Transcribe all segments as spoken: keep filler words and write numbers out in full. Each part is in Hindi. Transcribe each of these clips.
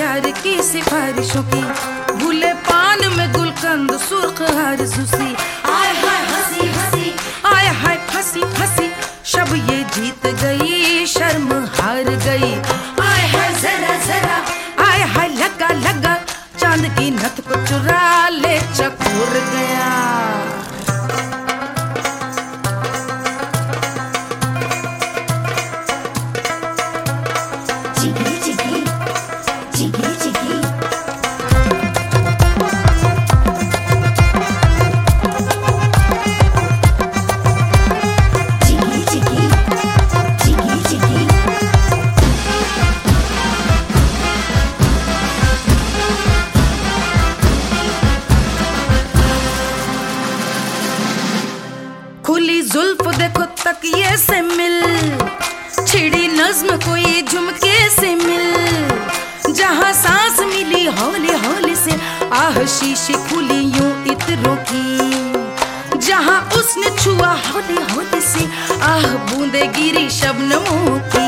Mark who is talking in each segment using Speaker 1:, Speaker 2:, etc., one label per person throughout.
Speaker 1: प्यार की सिफारिशों की, भूले पान में गुलकंद सुर्ख हर जुसी।
Speaker 2: आय हाय हंसी हंसी,
Speaker 1: आय हाय हंसी हंसी, शब ये जीत गई शर्म हार गई।
Speaker 2: आय हाय जरा जरा,
Speaker 1: आय हाय लगा लगा, चांद की नथ को चुरा ले चकोर गया।
Speaker 2: जिगी जिगी जिगी जिगी, जिगी जिगी जिगी जिगी।
Speaker 1: खुली जुल्फ देखो तकिए से मिल, छिड़ी नज्म कोई झुमके से मिल। जहाँ सांस मिली हौली हौली से, आह शीशी खुली यूं इत्रों की। जहाँ उसने छुआ हौली हौली से, आह बूंदे गिरी शबनमों की।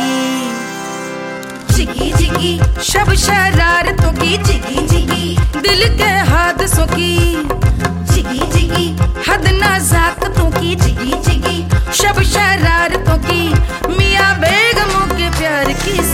Speaker 2: जिगी जिगी
Speaker 1: शब शरारतों की,
Speaker 2: जिगी जिगी
Speaker 1: दिल के हादसों की,
Speaker 2: जिगी जिगी
Speaker 1: हद नजाकतों की।
Speaker 2: जिगी जिगी
Speaker 1: शब शरारतों की, मियाँ बेगमों के प्यार की